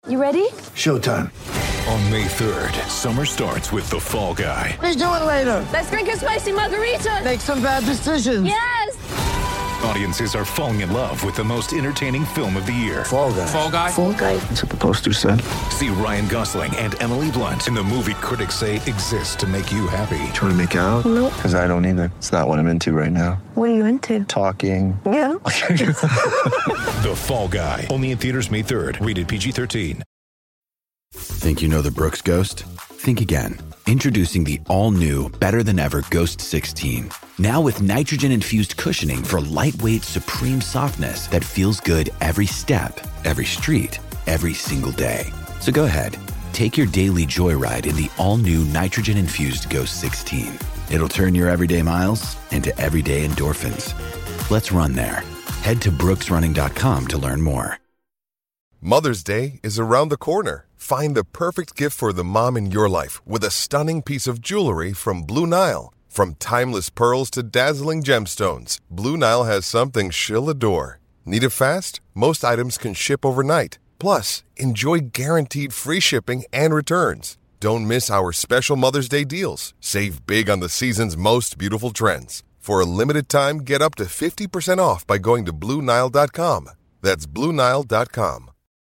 You ready? Showtime. On May 3rd, summer starts with The Fall Guy. Let's do it later. Let's drink a spicy margarita. Make some bad decisions. Yes! Audiences are falling in love with the most entertaining film of the year. Fall Guy. Fall Guy? Fall guy. That's what the poster said. See Ryan Gosling and Emily Blunt in the movie critics say exists to make you happy. Trying to make it out? Nope. Because I don't either. It's not what I'm into right now. What are you into? Talking. Yeah. The Fall Guy. Only in theaters May 3rd. Rated PG-13. Think you know the Brooks Ghost? Think again. Introducing the all-new, better-than-ever Ghost 16. Now with nitrogen-infused cushioning for lightweight, supreme softness that feels good every step, every street, every single day. So go ahead, take your daily joyride in the all-new nitrogen-infused Ghost 16. It'll turn your everyday miles into everyday endorphins. Let's run there. Head to brooksrunning.com to learn more. Mother's Day is around the corner. Find the perfect gift for the mom in your life with a stunning piece of jewelry from Blue Nile. From timeless pearls to dazzling gemstones, Blue Nile has something she'll adore. Need it fast? Most items can ship overnight. Plus, enjoy guaranteed free shipping and returns. Don't miss our special Mother's Day deals. Save big on the season's most beautiful trends. For a limited time, get up to 50% off by going to BlueNile.com. That's BlueNile.com.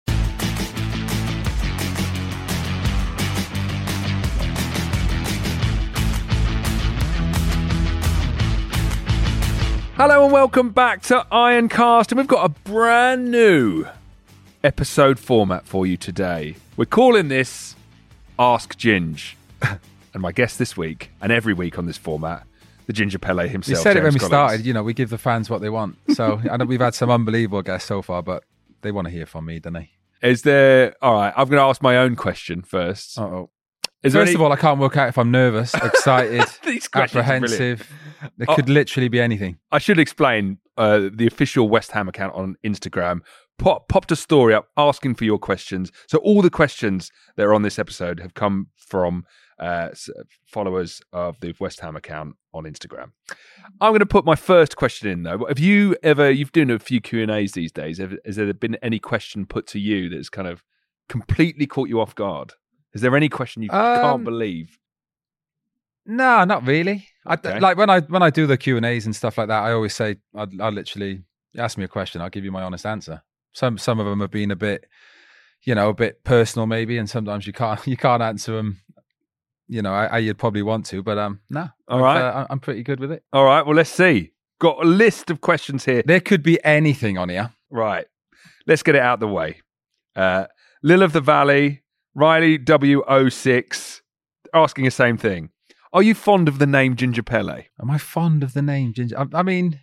Hello and welcome back to Ironcast, and we've got a brand new episode format for you today. We're calling this Ask Ginge, and my guest this week, and every week on this format, the Ginger Pele himself. You said it when we James started, Collins. we give the fans what they want. So I know we've had some unbelievable guests so far, but they want to hear from me, don't they? Is there... All right, I'm going to ask my own question first. Uh-oh. Is there First any- of all, I can't work out if I'm nervous, excited, These questions are brilliant. apprehensive. It could literally be anything. I should explain the official West Ham account on Instagram popped a story up asking for your questions. So all the questions that are on this episode have come from followers of the West Ham account on Instagram. I'm going to put my first question in though. Have you ever, you've done a few Q&As these days, has there been any question put to you that's kind of completely caught you off guard? Is there any question you can't believe? No, not really. Okay. Like when I do the Q&As and stuff like that, I always say, I literally ask me a question, I'll give you my honest answer. Some of them have been a bit, a bit personal maybe, and sometimes you can't answer them, how you'd probably want to. But no, all right, I'm pretty good with it. All right, well let's see. Got a list of questions here. There could be anything on here. Right, let's get it out the way. Lil of the Valley, Riley W06, asking the same thing. Are you fond of the name Ginger Pele? Am I fond of the name Ginger? I mean,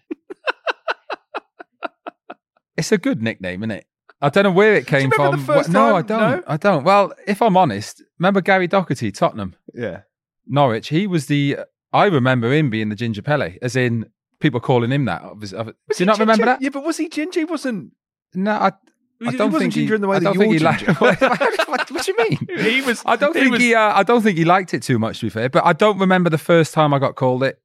it's a good nickname, isn't it? I don't know where it came Do you remember from. the first No, time? I don't. No? I don't. Well, if I'm honest, remember Gary Doherty, Tottenham, Yeah. Norwich? He was I remember him being the Ginger Pele, as in people calling him that. Do you not remember that? Yeah, but was he ginger? He wasn't. No, I He don't wasn't think ginger in the way I that don't you're think he ginger. what do you mean? He was. I don't think I don't think he liked it too much, to be fair. But I don't remember the first time I got called it.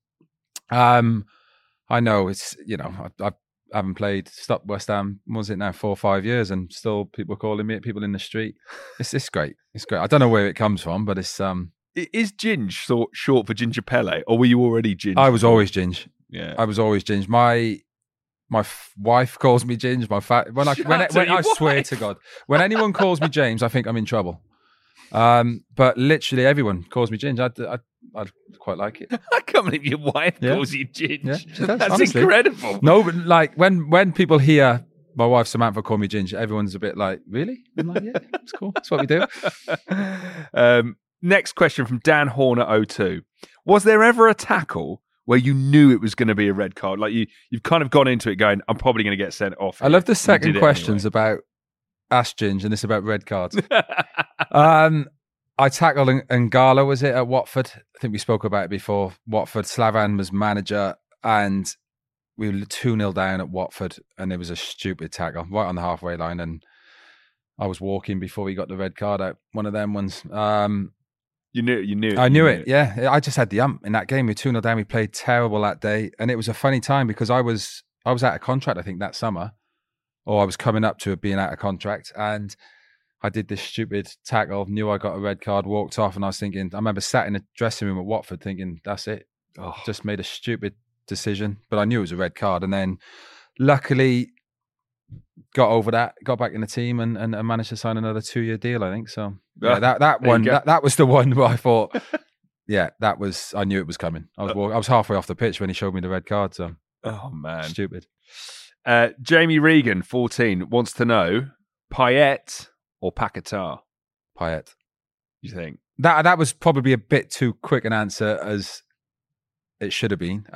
I know it's I haven't stopped West Ham. Was it now 4 or 5 years, and still people calling me it. People in the street. It's great. It's great. I don't know where it comes from, but it's Is Ginge short for Ginger Pele, or were you already Ginge? I was always Ginge. Yeah, I was always Ginge. My wife calls me Ginge. When I swear to God, when anyone calls me James, I think I'm in trouble. But literally everyone calls me Ginge. I quite like it. I can't believe your wife calls you Ginge. Yeah, she does, That's honestly. incredible. No, but like when people hear my wife Samantha call me Ginge, everyone's a bit like, really? I'm like, yeah, it's cool. That's what we do. Next question from Dan Horner 02. Was there ever a tackle where you knew it was going to be a red card? Like you've kind of gone into it going, I'm probably going to get sent off. I love the and you second did it questions anyway. about Ask Ginge and this about red cards. I tackled Ngala, was it, at Watford? I think we spoke about it before. Watford, Slavan was manager, and we were 2-0 down at Watford, and it was a stupid tackle right on the halfway line, and I was walking before he got the red card out. One of them ones. You knew it. I knew it, yeah. I just had the in that game. We were 2-0 down. We played terrible that day, and it was a funny time because I was out of contract, I think, that summer, or I was coming up to being out of contract, and I did this stupid tackle, knew I got a red card, walked off, and I was thinking, I remember sat in a dressing room at Watford thinking, that's it. Oh. Just made a stupid decision, but I knew it was a red card. And then luckily got over that, got back in the team and managed to sign another 2-year deal, I think. So yeah, that one, that was the one where I thought, yeah, I knew it was coming. I was halfway off the pitch when he showed me the red card. So, oh man, stupid. Jamie Regan, 14, wants to know Payet or Paquetá? Payet. You think that was probably a bit too quick an answer as it should have been.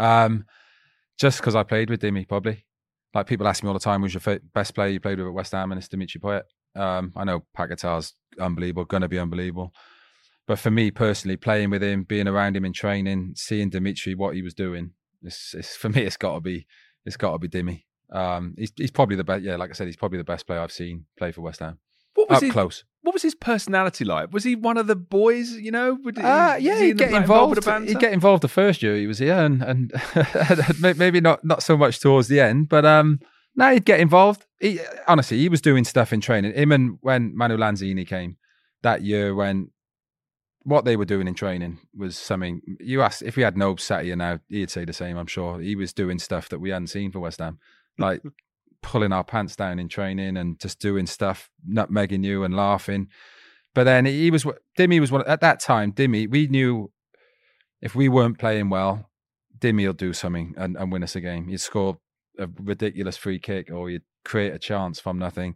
Just because I played with Dimi, probably. Like people ask me all the time, who's your best player you played with at West Ham, and it's Dimitri Payet. I know Paquetá's unbelievable, going to be unbelievable. But for me personally, playing with him, being around him in training, seeing Dimitri, what he was doing, for me, it's got to be Dimi. He's probably the best. Yeah, like I said, he's probably the best player I've seen play for West Ham. Close. What was his personality like? Was he one of the boys? You know, he'd get involved. He'd get involved the first year he was here, and maybe not so much towards the end. But no, he'd get involved. Honestly, he was doing stuff in training. Him and when Manu Lanzini came that year, when what they were doing in training was something. You asked if we had Nobes sat here now, he'd say the same. I'm sure he was doing stuff that we hadn't seen for West Ham, like pulling our pants down in training and just doing stuff, nutmegging you and laughing. But then Dimi was one at that time. Dimi, we knew if we weren't playing well, Dimi will do something and win us a game. He'd score a ridiculous free kick or he'd create a chance from nothing.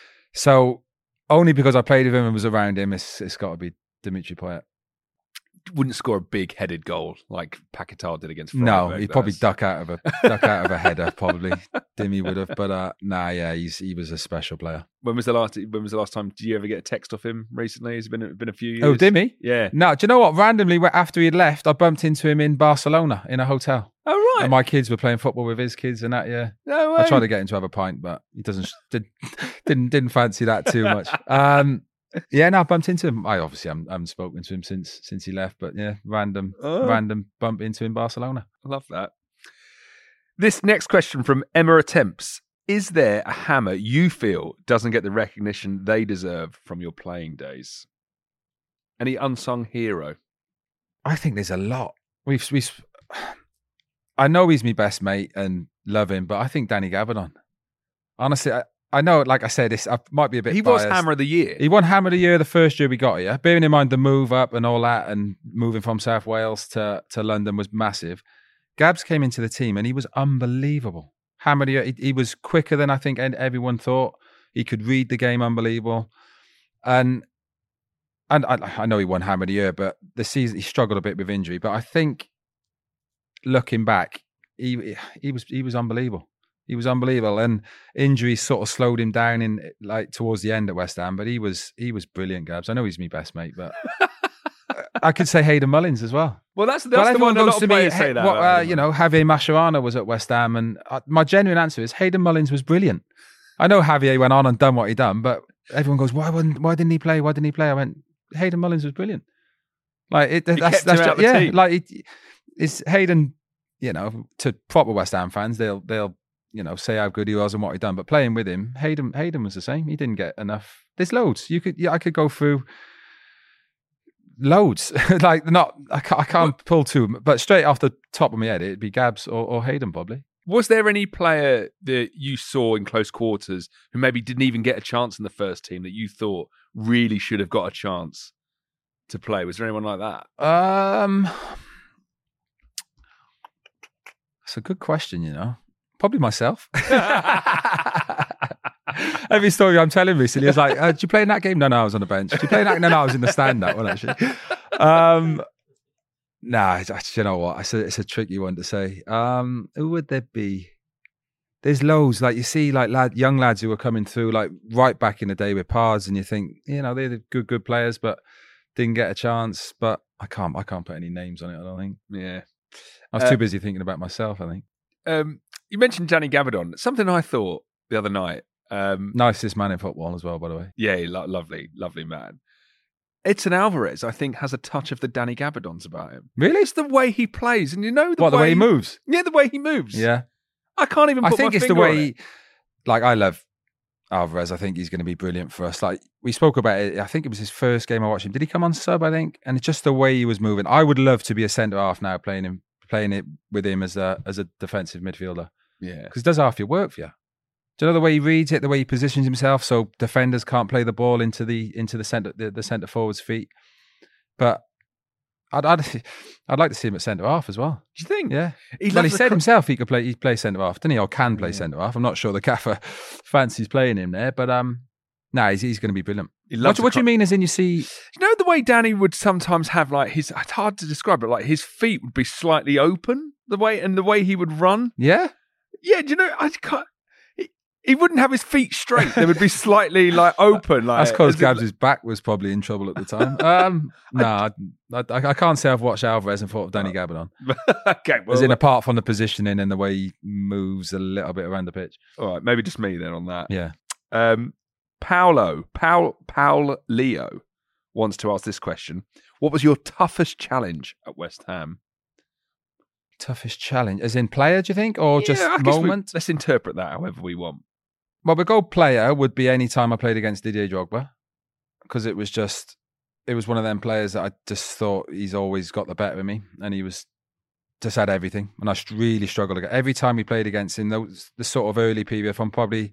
So only because I played with him and was around him, it's got to be Dimitri Payet. Wouldn't score a big headed goal like Paquetá did against Freiburg. No, he'd probably duck out of a header, probably. Dimi would have, but he was a special player. When was the last time? Did you ever get a text off him recently? It's been a few years. Oh, Dimi? Yeah. No, do you know what? Randomly, after he'd left, I bumped into him in Barcelona in a hotel. Oh, right. And my kids were playing football with his kids and that. Yeah. No way. I tried to get him to have a pint, but he didn't fancy that too much. Yeah, no, I bumped into him. I obviously haven't spoken to him since he left, but yeah, random bump into him in Barcelona. I love that. This next question from Emma Attempts. Is there a hammer you feel doesn't get the recognition they deserve from your playing days? Any unsung hero? I think there's a lot. I know he's my best mate and love him, but I think Danny Gabardon. Honestly, I know, like I said, I might be a bit biased. Was Hammer of the Year. He won Hammer of the Year the first year we got here. Bearing in mind the move up and all that and moving from South Wales to London was massive. Gabs came into the team and he was unbelievable. Hammer of the Year, he was quicker than I think everyone thought. He could read the game unbelievable. And I know he won Hammer of the Year, but the season he struggled a bit with injury. But I think looking back, he was unbelievable. He was unbelievable, and injuries sort of slowed him down in like towards the end at West Ham. But he was brilliant, Gabs. I know he's my best mate, but I could say Hayden Mullins as well. Well, that's the one a lot of players say that. Javier Mascherano was at West Ham, and my genuine answer is Hayden Mullins was brilliant. I know Javier went on and done what he done, but everyone goes, why didn't he play? Why didn't he play? I went, Hayden Mullins was brilliant. Like that's out the team. Like it's Hayden. You know, to proper West Ham fans, they'll say how good he was and what he done. But playing with him, Hayden was the same. He didn't get enough. There's loads. I could go through loads. I can't pull two, but straight off the top of my head, it'd be Gabs or Hayden probably. Was there any player that you saw in close quarters who maybe didn't even get a chance in the first team that you thought really should have got a chance to play? Was there anyone like that? It's a good question, Probably myself. Every story I'm telling recently is like, did you play in that game? No, I was on the bench. Did you play in that? No, I was in the stand that one actually. You know what? It's a tricky one to say. Who would there be? There's loads. Like you see, like young lads who are coming through, like right back in the day with Pards, and you think, they're the good players, but didn't get a chance. But I can't put any names on it. I don't think. Yeah, I was too busy thinking about myself, I think. You mentioned Danny Gabardon. Something I thought the other night. Nicest man in football as well, by the way. Yeah, lovely man. Edson Alvarez, I think, has a touch of the Danny Gabardons about him. Really? It's the way he plays, and the way he moves. Yeah, the way he moves. Yeah, I can't even. I think it's the way. I love Alvarez, I think he's going to be brilliant for us. Like we spoke about it, I think it was his first game I watched him. Did he come on sub? I think, and it's just the way he was moving. I would love to be a centre half now, playing it with him as a defensive midfielder. Yeah, because it does half your work for you. Do you know the way he reads it, the way he positions himself, so defenders can't play the ball into the centre forward's feet. But I'd like to see him at centre half as well. Do you think? Yeah. He said himself he'd play centre half, didn't he? Or can play centre half. I'm not sure the Gaffer fancies playing him there, but he's going to be brilliant. What do you mean? As in you see, you know the way Danny would sometimes have like it's hard to describe, but like his feet would be slightly open the way he would run. Yeah. Yeah. Do you know? I can't. He wouldn't have his feet straight. They would be slightly like open. Like, that's because Gabs' back was probably in trouble at the time. I can't say I've watched Alvarez and thought of Danny Gabardon. Okay, well, as in apart from the positioning and the way he moves a little bit around the pitch. All right, maybe just me then on that. Yeah. Paul Leo wants to ask this question: what was your toughest challenge at West Ham? Toughest challenge, as in player, do you think, or just moment? Let's interpret that however we want. Well, the goal player would be any time I played against Didier Drogba, because it was one of them players that I just thought he's always got the better of me, and he was just had everything, and I really struggled against every time we played against him. The sort of early period from probably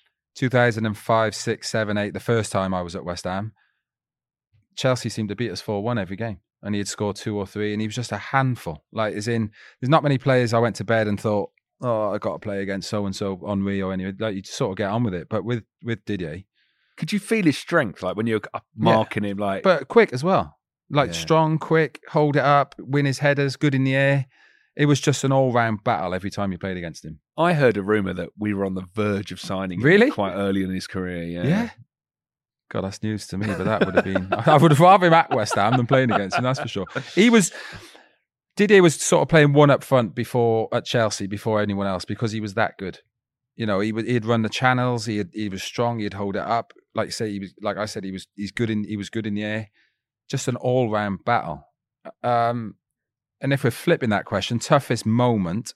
2005, 6, 7, 8, the first time I was at West Ham, Chelsea seemed to beat us 4-1 every game, and he had scored 2 or 3, and he was just a handful. Like, as in, there's not many players I went to bed and thought, oh, I got to play against so-and-so, Henry or anything. Like, you just sort of get on with it. But with Didier... Could you feel his strength, like, when you're marking him? Like, but quick as well. Like, strong, quick, hold it up, win his headers, good in the air. It was just an all-round battle every time you played against him. I heard a rumour that we were on the verge of signing him quite early in his career. Yeah. God, that's news to me, but that would have been... I would have rather him at West Ham than playing against him, that's for sure. Didier was sort of playing one up front at Chelsea before anyone else, because he was that good. You know, he'd run the channels. He was strong. He'd hold it up. Like you say, he's good in the air. Just an all round battle. And if we're flipping that question, toughest moment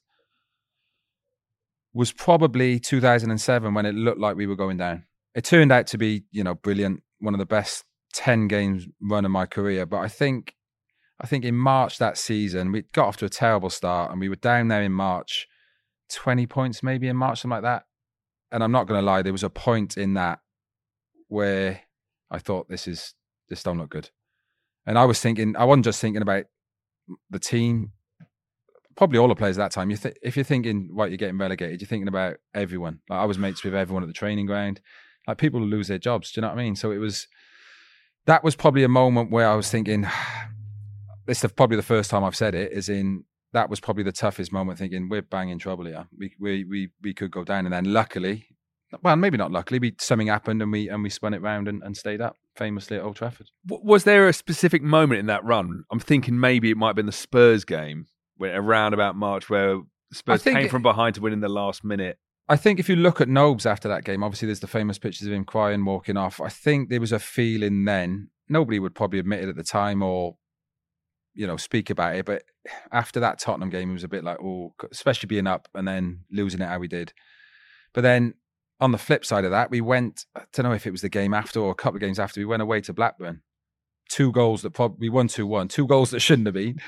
was probably 2007 when it looked like we were going down. It turned out to be, brilliant. One of the best 10 games run of my career. But I think in March that season, we got off to a terrible start, and we were down there in March, 20 points maybe in March, something like that. And I'm not going to lie, there was a point in that where I thought, this don't look good. And I wasn't just thinking about the team, probably all the players at that time. If you're thinking, right, you're getting relegated, you're thinking about everyone. Like, I was mates with everyone at the training ground. Like, people will lose their jobs, do you know what I mean? So that was probably a moment where I was thinking... This is probably the first time I've said it, that was probably the toughest moment, thinking we're banging trouble here. We could go down, and then luckily, well, maybe not luckily, something happened and we spun it round and stayed up, famously at Old Trafford. Was there a specific moment in that run? I'm thinking maybe it might have been the Spurs game, around about March, where Spurs came from behind to win in the last minute. I think if you look at Nobes after that game, obviously there's the famous pictures of him crying, walking off. I think there was a feeling then, nobody would probably admit it at the time or speak about it, but after that Tottenham game, it was a bit like, oh, especially being up and then losing it how we did. But then on the flip side of that, we went, I don't know if it was the game after or a couple of games after, we went away to Blackburn. 2 goals that we won 2-1, 2 goals that shouldn't have been.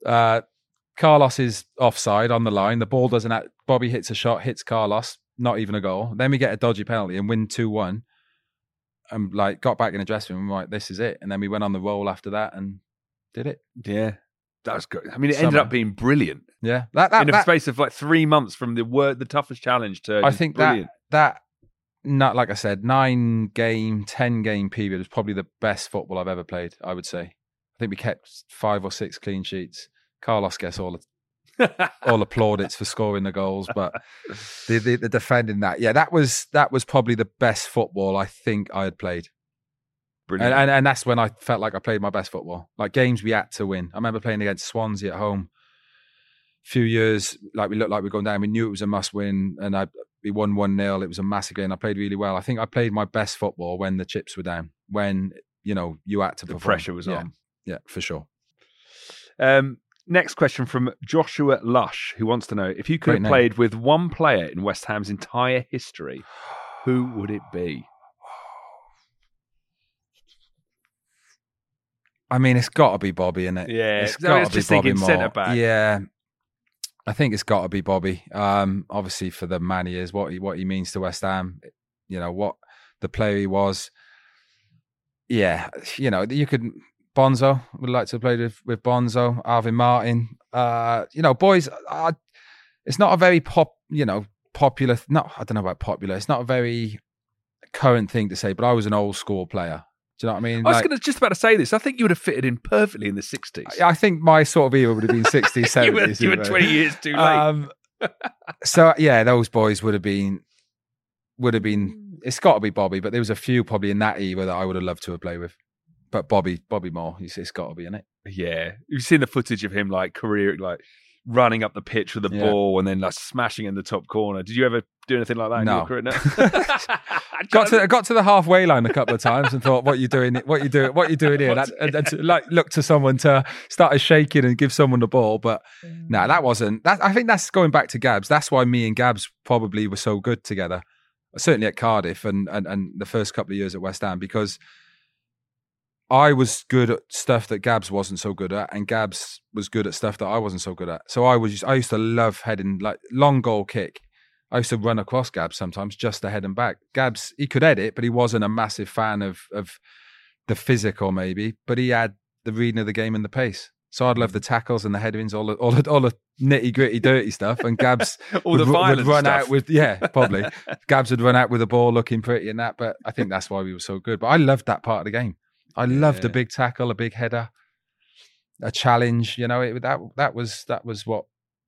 Carlos is offside on the line. The ball doesn't, Bobby hits a shot, hits Carlos, not even a goal. Then we get a dodgy penalty and win 2-1 and got back in the dressing room, right, this is it. And then we went on the roll after that and did it. Yeah, that was good. I mean, it ended up being brilliant. Yeah, in a space of 3 months from the toughest challenge to. I think brilliant. that not like I said, 9-game, 10-game period was probably the best football I've ever played. I would say. I think we kept 5 or 6 clean sheets. Carlos gets all the plaudits for scoring the goals, but the defending that was probably the best football I think I had played. Brilliant. And that's when I felt like I played my best football. Like, games we had to win. I remember playing against Swansea at home. A few years, we looked like we were going down. We knew it was a must win, and we won 1-0. It was a massive game. I played really well. I think I played my best football when the chips were down, when you had to perform. The pressure was on. Yeah, for sure. Next question from Joshua Lush, who wants to know if you could have played with one player in West Ham's entire history, who would it be? I mean, it's got to be Bobby, isn't it? Yeah, it's I got was to be just Bobby thinking Moore. centre-back. Yeah, I think it's got to be Bobby. Obviously, for the man he is, what he means to West Ham, what the player he was. Yeah, you could. Bonzo would like to have played with Bonzo, Alvin Martin. Boys. It's not a very popular. No, I don't know about popular. It's not a very current thing to say, but I was an old school player. Do you know what I mean? I was just about to say this. I think you would have fitted in perfectly in the 60s. I think my sort of era would have been 60s, 70s. you were 20 years too late. So, yeah, those boys would have been. It's got to be Bobby, but there was a few probably in that era that I would have loved to have played with. But Bobby Moore, it's got to be, innit? Yeah. You've seen the footage of him running up the pitch with the ball and then smashing in the top corner. Did you ever do anything like that in your career? No. got to the halfway line a couple of times and thought, what are you doing here? And look to someone to start shaking and give someone the ball. But no, that wasn't. I think that's going back to Gabs. That's why me and Gabs probably were so good together. Certainly at Cardiff and the first couple of years at West Ham, because I was good at stuff that Gabs wasn't so good at, and Gabs was good at stuff that I wasn't so good at. So I used to love heading, like long goal kick. I used to run across Gabs sometimes just to head him back. Gabs, he could edit, but he wasn't a massive fan of the physical maybe, but he had the reading of the game and the pace. So I'd love the tackles and the headings, all the nitty gritty, dirty stuff. And Gabs would run stuff. out with, probably. Gabs would run out with the ball looking pretty and that. But I think that's why we were so good. But I loved that part of the game. I loved a big tackle, a big header, a challenge. That was what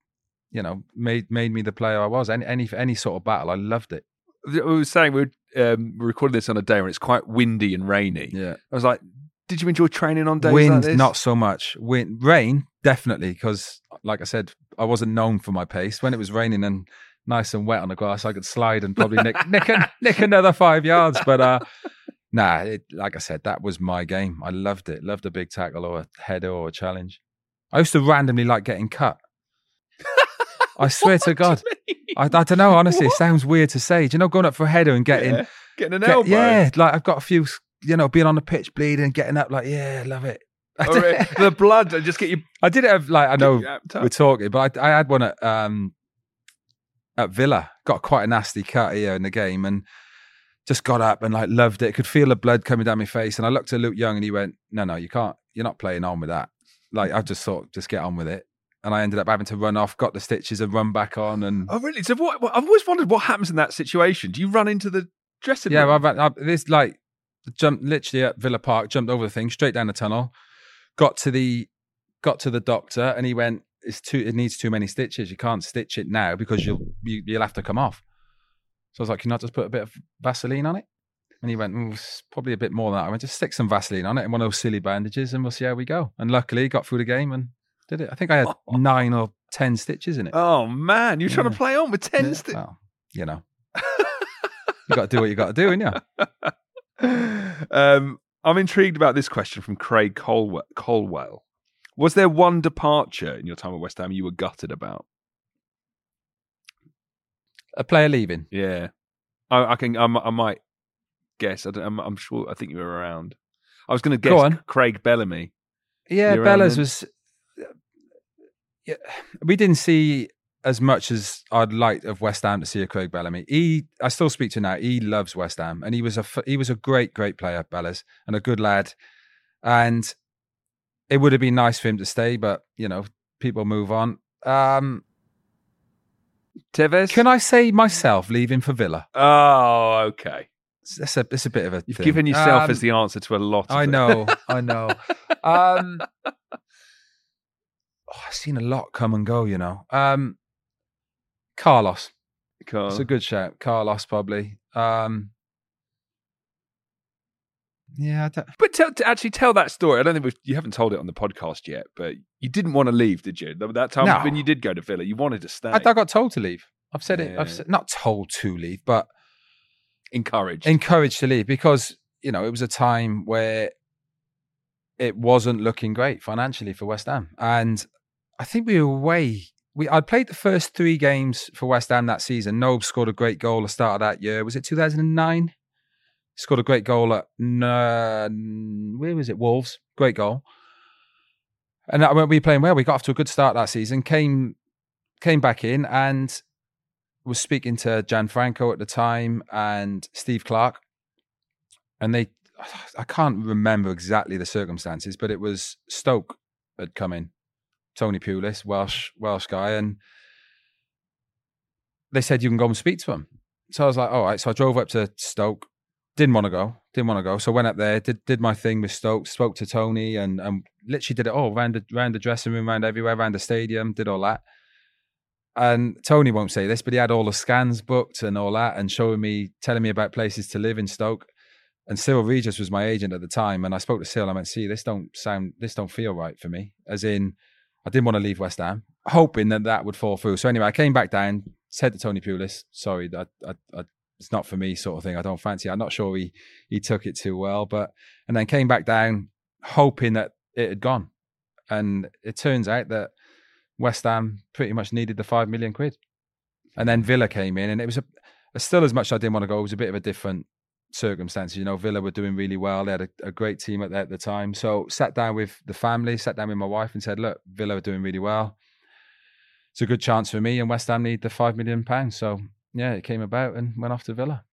made me the player I was. Any sort of battle, I loved it. We were saying we're recording this on a day when it's quite windy and rainy. Yeah, I was like, did you enjoy training on days Wind, like this? Not so much. Rain, definitely, because like I said, I wasn't known for my pace. When it was raining and nice and wet on the grass, I could slide and probably nick another 5 yards. But like I said, that was my game. I loved it. Loved a big tackle or a header or a challenge. I used to randomly like getting cut. I swear to God. I don't know, honestly. What? It sounds weird to say. Do you know, going up for a header and getting an elbow? Yeah, like I've got a few, being on the pitch bleeding and getting up, like, yeah, love it. The blood, just get you. I did it, I know we're talking, but I had one at Villa. Got quite a nasty cut here in the game and just got up and loved it. Could feel the blood coming down my face. And I looked at Luke Young and he went, no, you can't. You're not playing on with that. I just thought, just get on with it. And I ended up having to run off, got the stitches and run back on. And oh, really? So I've always wondered what happens in that situation. Do you run into the dressing room? Yeah, this jumped literally at Villa Park, jumped over the thing, straight down the tunnel, got to the doctor, and he went, it needs too many stitches. You can't stitch it now because you'll have to come off. So I was like, can I just put a bit of Vaseline on it? And he went, it's probably a bit more than that. I went, just stick some Vaseline on it and one of those silly bandages and we'll see how we go. And luckily got through the game and did it. I think I had 9 or 10 stitches in it. Oh man, you're trying to play on with 10 stitches. Well, you got to do what you got to do, ain't you? I'm intrigued about this question from Craig Colwell. Was there one departure in your time at West Ham you were gutted about? A player leaving? Yeah, I might guess. I'm sure. I think you were around. I was going to guess. Go on. Craig Bellamy. Yeah, Bellas was. Yeah, we didn't see as much as I'd like of West Ham to see a Craig Bellamy. I still speak to him now. He loves West Ham, and he was a great player, Bellas, and a good lad. And it would have been nice for him to stay, but people move on. Tevez? Can I say myself leaving for Villa? Oh, okay. It's a bit of a. You've thing. given yourself as the answer to a lot. Of I know. I've seen a lot come and go, Carlos. It's a good shout. Carlos, probably. Yeah. But to actually tell that story, I don't think you haven't told it on the podcast yet, but you didn't want to leave, did you? That time when you did go to Villa, you wanted to stay. I got told to leave. I've said it. I've not told to leave, but encouraged to leave because, it was a time where it wasn't looking great financially for West Ham. And I think we were way I'd played the first 3 games for West Ham that season. Nobes scored a great goal at the start of that year. Was it 2009? Scored a great goal at where was it? Wolves. Great goal. And we were playing well. We got off to a good start that season. Came back in and was speaking to Gianfranco at the time and Steve Clark. And I can't remember exactly the circumstances, but it was Stoke had come in. Tony Pulis, Welsh guy, and they said you can go and speak to him. So I was like, all right. So I drove up to Stoke. Didn't want to go. So I went up there, did my thing with Stoke, spoke to Tony, and literally did it all around the dressing room, around everywhere, around the stadium, did all that. And Tony won't say this, but he had all the scans booked and all that, and telling me about places to live in Stoke. And Cyril Regis was my agent at the time, and I spoke to Cyril. I went, see, this don't feel right for me. As in, I didn't want to leave West Ham, hoping that would fall through. So anyway, I came back down, said to Tony Pulis, sorry, it's not for me, sort of thing. I don't fancy it. I'm not sure he took it too well, and then came back down, hoping that it had gone. And it turns out that West Ham pretty much needed the £5 million. And then Villa came in, and it was still, as much as I didn't want to go, it was a bit of a different circumstances. You know, Villa were doing really well. They had a great team at the time. So sat down with the family, sat down with my wife and said, look, Villa are doing really well. It's a good chance for me, and West Ham need the £5 million. So yeah, it came about and went off to Villa.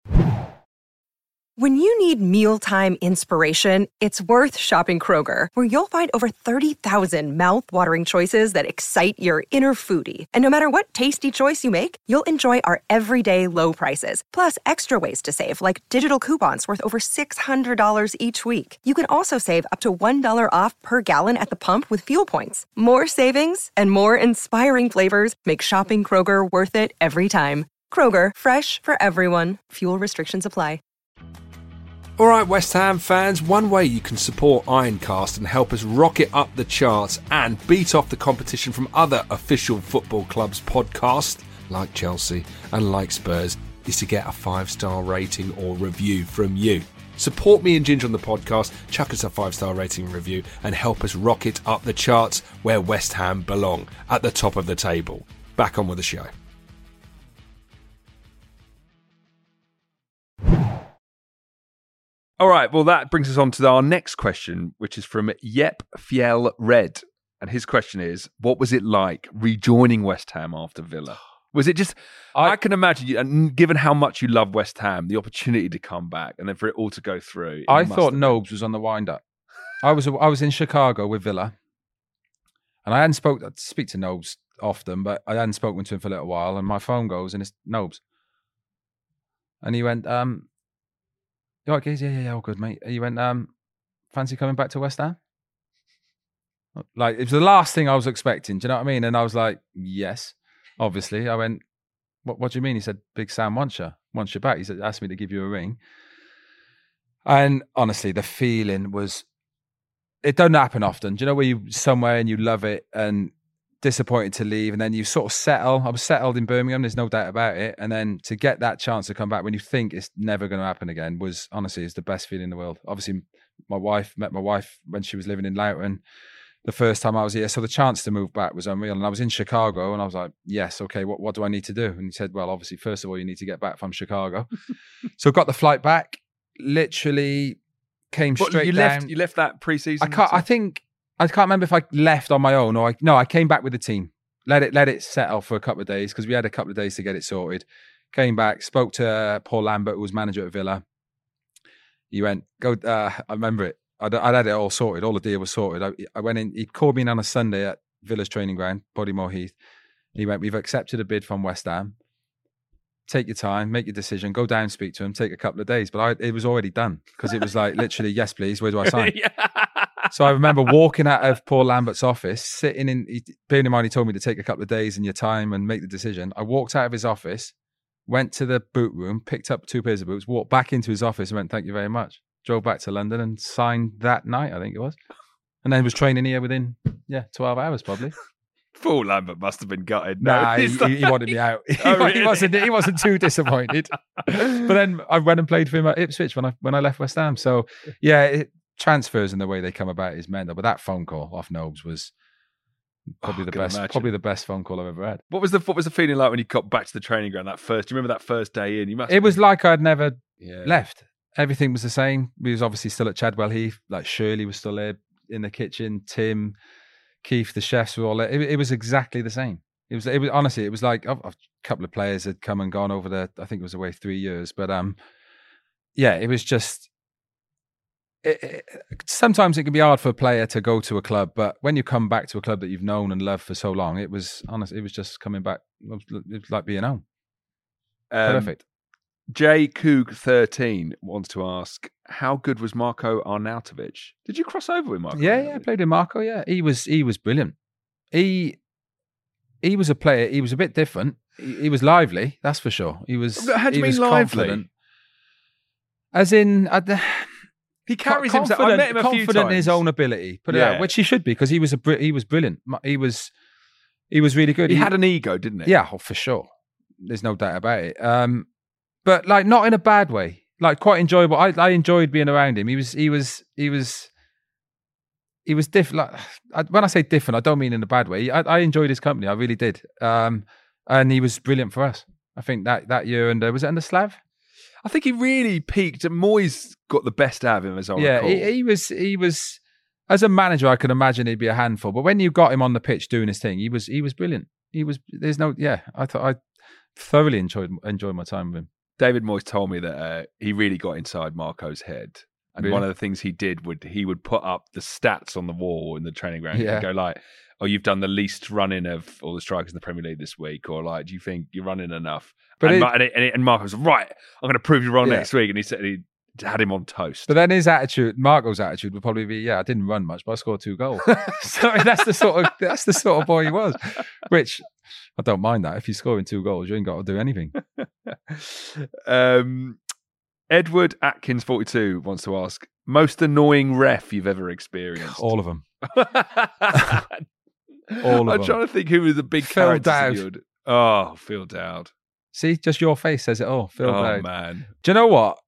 When you need mealtime inspiration, it's worth shopping Kroger, where you'll find over 30,000 mouth-watering choices that excite your inner foodie. And no matter what tasty choice you make, you'll enjoy our everyday low prices, plus extra ways to save, like digital coupons worth over $600 each week. You can also save up to $1 off per gallon at the pump with fuel points. More savings and more inspiring flavors make shopping Kroger worth it every time. Kroger, fresh for everyone. Fuel restrictions apply. All right, West Ham fans, one way you can support Ironcast and help us rocket up the charts and beat off the competition from other official football clubs' podcasts, like Chelsea and like Spurs, is to get a 5-star rating or review from you. Support me and Ginger on the podcast, chuck us a 5-star rating and review, and help us rocket up the charts where West Ham belong, at the top of the table. Back on with the show. All right, well, that brings us on to our next question, which is from Yep Fiel Red. And his question is, what was it like rejoining West Ham after Villa? Was it just, I can imagine, and given how much you love West Ham, the opportunity to come back and then for it all to go through. I thought Nobes was on the wind-up. I was in Chicago with Villa, and I hadn't speak to Nobes often, but I hadn't spoken to him for a little while, and my phone goes, and it's Nobes. And he went, you all right, guys? Yeah, all good, mate. He went, fancy coming back to West Ham? Like, it was the last thing I was expecting. Do you know what I mean? And I was like, yes, obviously. I went, what do you mean? He said, Big Sam wants you back. He said, asked me to give you a ring. And honestly, the feeling was, it doesn't happen often. Do you know where you somewhere and you love it and disappointed to leave, and then you sort of settle. I was settled in Birmingham, there's no doubt about it. And then to get that chance to come back when you think it's never going to happen again was honestly, it's the best feeling in the world. Obviously, met my wife when she was living in Loughton the first time I was here. So the chance to move back was unreal. And I was in Chicago and I was like, yes, okay, what do I need to do? And he said, well, obviously, first of all, you need to get back from Chicago. So got the flight back, literally came straight down. You left that pre-season? I can't remember if I left on my own or I came back with the team. Let it settle for a couple of days because we had a couple of days to get it sorted. Came back, spoke to Paul Lambert, who was manager at Villa. He went, go. I remember it. I'd had it all sorted. All the deal was sorted. I went in. He called me in on a Sunday at Villa's training ground, Bodymore Heath. He went, we've accepted a bid from West Ham. Take your time, make your decision, go down, speak to him, take a couple of days. But it was already done because it was like literally, yes, please, where do I sign? Yeah. So I remember walking out of Paul Lambert's office, sitting in, bearing in mind he told me to take a couple of days in your time and make the decision. I walked out of his office, went to the boot room, picked up 2 pairs of boots, walked back into his office and went, thank you very much. Drove back to London and signed that night, I think it was. And then was training here within, 12 hours probably. Paul Lambert must have been gutted. Nah, he wanted me out. He wasn't too disappointed. But then I went and played for him at Ipswich when I left West Ham. So yeah, transfers and the way they come about is mental. But that phone call off Nobes was Probably I the can best. imagine. Probably the best phone call I've ever had. What was the feeling like when you got back to the training ground that first? Do you remember that first day in? It was like I'd never Yeah. left. Everything was the same. We was obviously still at Chadwell Heath. Like Shirley was still there in the kitchen. Tim, Keith, the chefs were all there. It was exactly the same. It was honestly, it was like a couple of players had come and gone over the. I think it was away 3 years, but yeah, it was just. Sometimes it can be hard for a player to go to a club, but when you come back to a club that you've known and loved for so long, it was honestly, it was just coming back. It was like being home. Perfect. J Coog 13 wants to ask, how good was Marko Arnautovic? Did you cross over with Marko? Yeah, I played with Marko. Yeah, he was brilliant. He was a player. He was a bit different. He was lively, that's for sure. He was. How do you he mean was lively? confident. As in, he carries himself. I met him a few times. Confident in his own ability, put it out, which he should be because he was brilliant. He was really good. He had an ego, didn't he? Yeah, for sure. There's no doubt about it. But like not in a bad way. Like quite enjoyable. I enjoyed being around him. He was different. Like, when I say different, I don't mean in a bad way. I enjoyed his company. I really did. And he was brilliant for us. I think that year, and was it under Slav? I think he really peaked. Moyes got the best out of him, as I recall. He was. As a manager, I can imagine he'd be a handful. But when you got him on the pitch doing his thing, he was brilliant. I thoroughly enjoyed my time with him. David Moyes told me that he really got inside Marko's head. And Really? one of the things he did he would put up the stats on the wall in the training ground and go like, oh, you've done the least running of all the strikers in the Premier League this week, or like, do you think you're running enough? But and Marko was right, I'm going to prove you wrong next week. And he said he had him on toast. But then his attitude, Marco's attitude, would probably be, I didn't run much, but I scored 2 goals. So that's the sort of boy he was. Which I don't mind that. If you're scoring 2 goals, you ain't got to do anything. Edward Atkins 42 wants to ask, most annoying ref you've ever experienced? All of them. I'm trying to think who was the big Phil character. Dowd. Oh, Phil Dowd. See, just your face says it all. Phil Dowd. Man. Do you know what?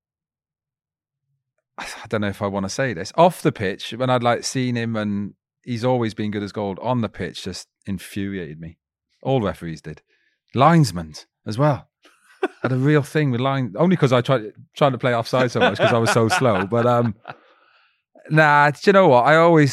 I don't know if I want to say this. Off the pitch, when I'd seen him, and he's always been good as gold. On the pitch, just infuriated me. All referees did. Linesmen as well. Had a real thing with line, only because I tried to play offside so much because I was so slow. But do you know what?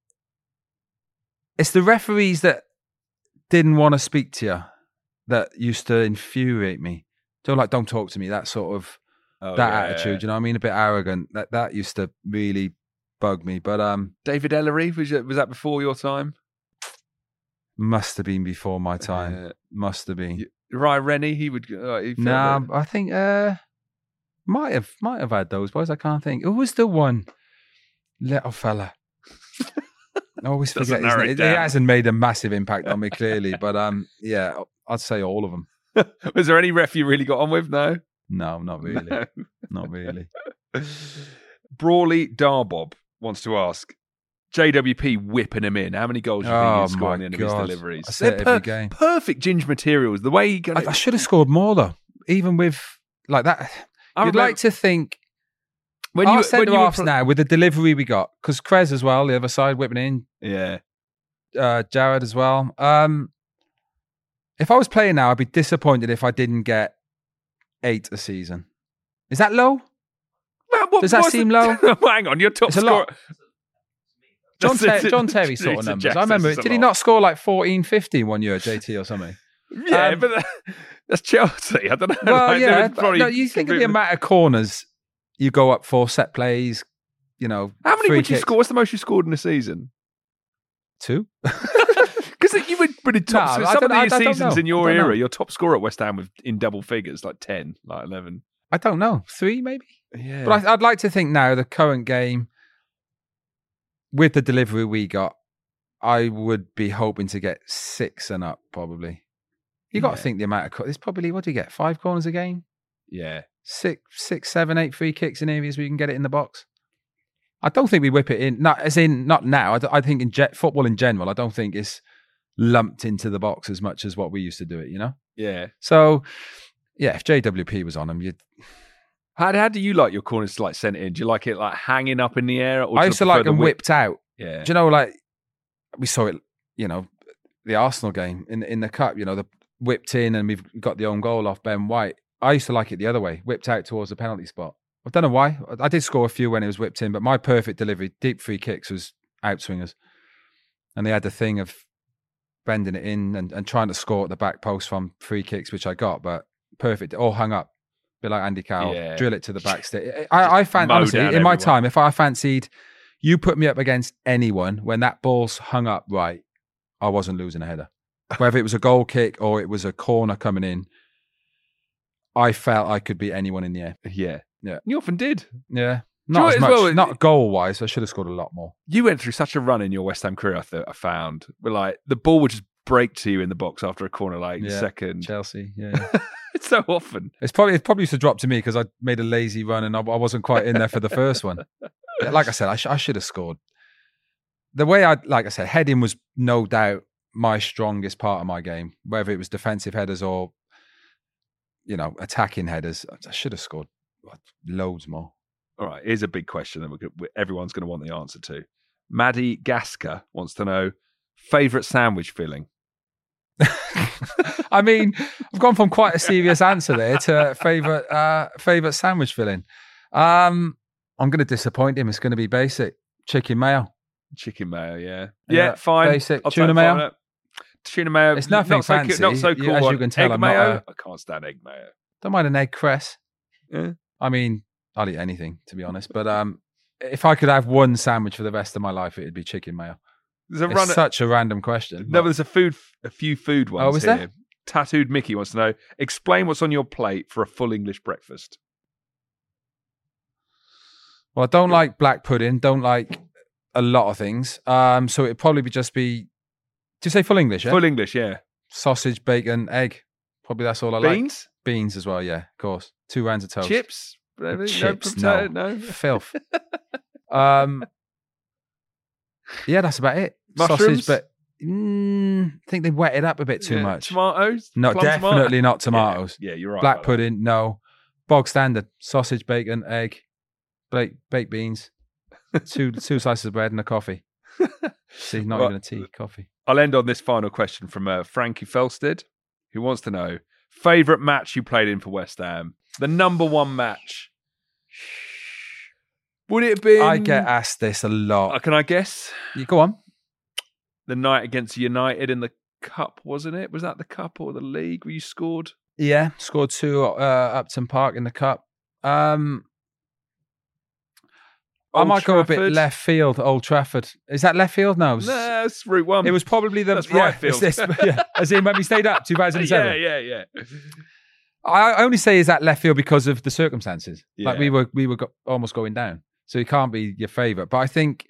It's the referees that didn't want to speak to you that used to infuriate me. So don't talk to me. That sort of attitude. You know what I mean? A bit arrogant. That used to really bug me. But David Ellery, was that before your time? Must have been before my time. Must have been. Ryan Rennie, he would. I think might have had those boys. I can't think. Who was the one little fella? I always forget his name. It hasn't made a massive impact on me clearly, but I'd say all of them. Was there any ref you really got on with? No, not really. No. Not really. Brawley Darbob wants to ask, JWP whipping him in. How many goals do you think he's scoring in his deliveries? I say it every game. Perfect Ginge materials. The way he I should have scored more though. Even with like that, you'd like to think. When our centre-halves now, with the delivery we got, because Krez as well, the other side, whipping in. Yeah. Jared as well. If I was playing now, I'd be disappointed if I didn't get 8 a season. Is that low? Does that seem low? Hang on, you're top it's scorer. John Terry sort of numbers. I remember, did he not score like 14, 15 one year at JT or something? Yeah, but that's Chelsea. I don't know. Well, you think of the amount of corners you go up for, set plays, How many would you score? What's the most you scored in a season? 2. Because you were pretty top. Some of the seasons in your era, your top scorer at West Ham in double figures, like 10, like 11. I don't know. 3 maybe? Yeah. But I'd like to think now, the current game, with the delivery we got, I would be hoping to get 6 and up, probably. You got to think the amount of... It's probably, what do you get, 5 corners a game? Yeah. 6, 7, 8 free kicks in areas where you can get it in the box. I don't think we whip it in. Not now. I think in football in general, I don't think it's lumped into the box as much as what we used to do it, Yeah. So, if JWP was on them, you'd... How do you like your corners sent in? Do you like it hanging up in the air? Or I used to like them whipped out. Yeah. Do you know, we saw it the Arsenal game in the cup, the whipped in and we've got the own goal off Ben White. I used to like it the other way, whipped out towards the penalty spot. I don't know why. I did score a few when it was whipped in, but my perfect delivery, deep free kicks, was outswingers. And they had the thing of bending it in and trying to score at the back post from free kicks, which I got, but perfect, all hung up. A bit like Andy Carroll, drill it to the back stick. I honestly, in my time, if I fancied, you put me up against anyone, when that ball's hung up right, I wasn't losing a header. Whether it was a goal kick or it was a corner coming in, I felt I could beat anyone in the air. Yeah. Yeah. You often did. Yeah. Not as much, not goal-wise. I should have scored a lot more. You went through such a run in your West Ham career, I found. Where, like, the ball would just break to you in the box after a corner, second. Chelsea, yeah. It's so often. It probably used to drop to me because I made a lazy run and I wasn't quite in there for the first one. Like I said, I should have scored. The way like I said, heading was no doubt my strongest part of my game, whether it was defensive headers or, attacking headers. I should have scored loads more. All right, here's a big question that everyone's going to want the answer to. Maddie Gasker wants to know, favourite sandwich filling? I mean, I've gone from quite a serious answer there to favourite sandwich filling. I'm going to disappoint him. It's going to be basic. Chicken mayo. Chicken mayo, yeah. Yeah, fine. Basic. Tuna mayo. Tuna mayo. It's nothing fancy. Not so cool. As you can tell, egg I'm mayo? not I can't stand egg mayo. Don't mind an egg cress. Yeah. I mean, I'll eat anything, to be honest. But if I could have one sandwich for the rest of my life, it'd be chicken mayo. It's such a random question. No, but there's a few food ones. Oh, is here. there? Tattooed Mickey wants to know, explain what's on your plate for a full English breakfast. Well, I don't like black pudding. Don't like a lot of things. So it'd probably just be. Do you say full English? Yeah? Full English, yeah. Sausage, bacon, egg. Probably that's all I like. Beans? Beans as well, yeah, of course. 2 rounds of toast. Chips? Chips, no. Filth. Yeah, that's about it. Mushrooms? Sausage, but I think they wet it up a bit too much. Tomatoes? No, definitely not tomatoes. Yeah, you're right. Black pudding, no. Bog standard. Sausage, bacon, egg, baked beans, two slices of bread and a coffee. See, not even a tea, coffee. I'll end on this final question from Frankie Felsted, who wants to know, favourite match you played in for West Ham? The number one match. Would it have been... I get asked this a lot. Can I guess? You go on. The night against United in the Cup, wasn't it? Was that the Cup or the League where you scored? Yeah, scored 2 Upton Park in the Cup. I might go a bit left field, Old Trafford. Is that left field? No, that's Route 1. It was probably the... That's right field. As in when we stayed up, 2007. Yeah. I only say is that left field because of the circumstances. Yeah. Like we were almost going down. So it can't be your favourite. But I think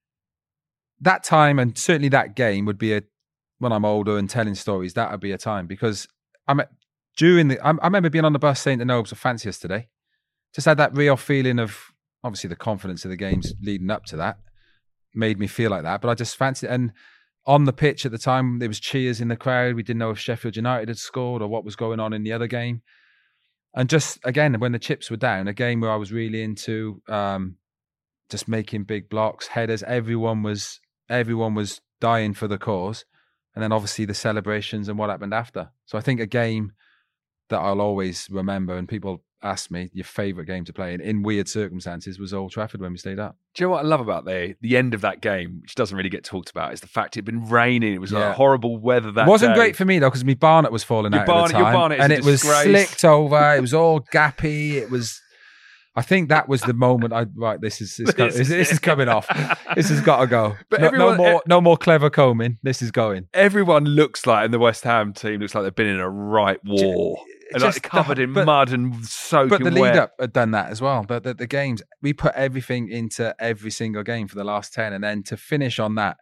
that time and certainly that game would be when I'm older and telling stories, that would be a time because I remember being on the bus saying to Nobes, I fancy us today. Just had that real feeling of, obviously the confidence of the games leading up to that made me feel like that. But I just fancied it. And on the pitch at the time, there was cheers in the crowd. We didn't know if Sheffield United had scored or what was going on in the other game. And just, again, when the chips were down, a game where I was really into just making big blocks, headers. Everyone was dying for the cause. And then obviously the celebrations and what happened after. So I think a game that I'll always remember, and people ask me, your favourite game to play in weird circumstances, was Old Trafford when we stayed up. Do you know what I love about the end of that game, which doesn't really get talked about, is the fact it'd been raining. It was like horrible weather that day. It wasn't great for me though, because my Barnet was falling out at the time. Your Barnet and is it was slicked over. It was all gappy. It was... I think that was the moment this is coming off. This has got to go. But no more clever combing. This is going. Everyone looks like in the West Ham team looks like they've been in a right war. And like covered in mud and soaking wet. But the lead up had done that as well. But the games, we put everything into every single game for the last 10. And then to finish on that,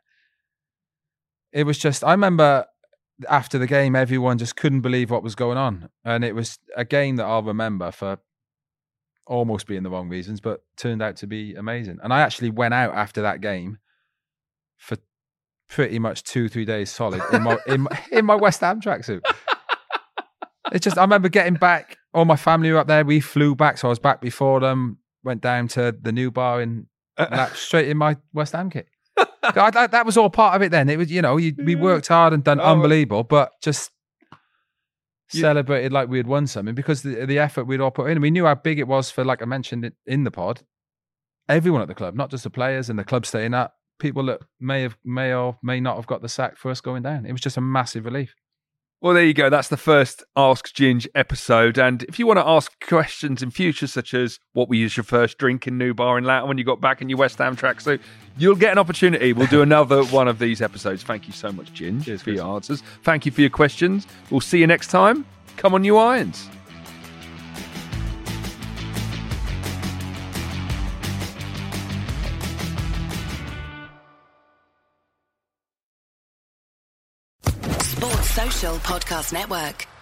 it was just, I remember after the game, everyone just couldn't believe what was going on. And it was a game that I'll remember for almost being the wrong reasons, but turned out to be amazing. And I actually went out after that game for pretty much 2-3 days solid in my West Ham tracksuit. It's just, I remember getting back, all my family were up there, we flew back, so I was back before them, went down to the new bar in straight in my West Ham kit. That was all part of it then. It was, we worked hard and done unbelievable, but just celebrated like we had won something because the effort we'd all put in. We knew how big it was for, like I mentioned it in the pod, everyone at the club, not just the players and the club staying up, people that may or may not have got the sack for us going down. It was just a massive relief. Well, there you go. That's the first Ask Ginge episode. And if you want to ask questions in future, such as what was your first drink in New Bar in Loughton when you got back in your West Ham tracksuit, you'll get an opportunity. We'll do another one of these episodes. Thank you so much, Ginge, for your answers. Thank you for your questions. We'll see you next time. Come on, you Irons. Sports Social Podcast Network.